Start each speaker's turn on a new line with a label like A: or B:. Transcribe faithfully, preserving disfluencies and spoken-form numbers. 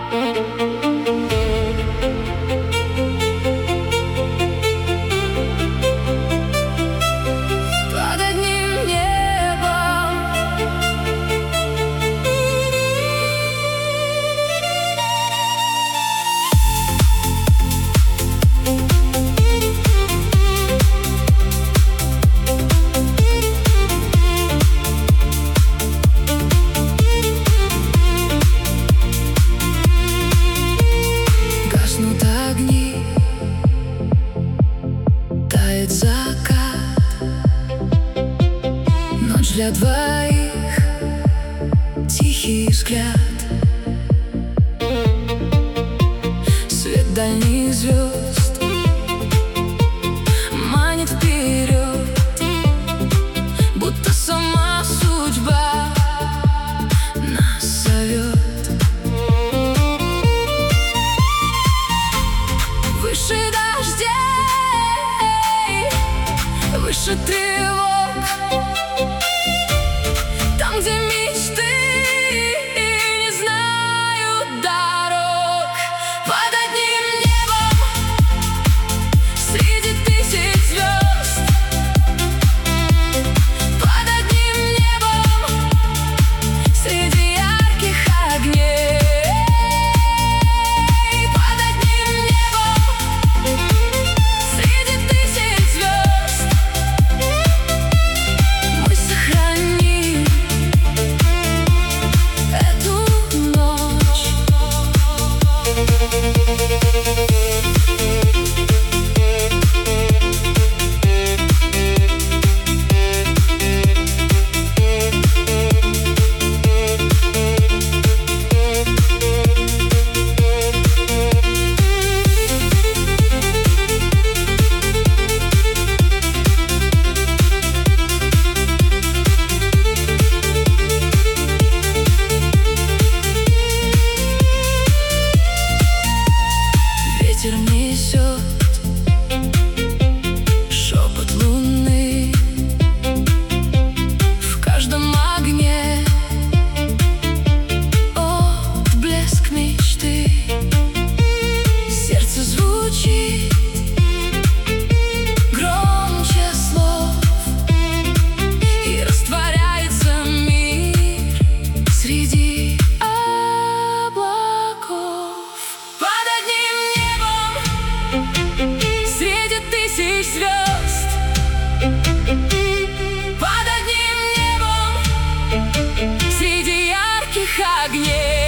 A: Под одним небом гаснут огни, тает закат, ночь для двоих, тихий взгляд, свет дальних звезд манит вперед, будто сама судьба нас зовет. Выше дождей, выше тревог, там, где мечты не знают дорог. Под одним небом, среди тысяч звезд, под одним небом, среди ярких огней, под одним небом, среди тысяч звезд мы сохраним эту ночь. Ветер несет шепот луны в каждом огне. О, блеск мечты, сердце звучит громче слов, и растворяется мир среди облаков. Под одним небом, среди тысяч звезд, под одним небом, среди ярких огней.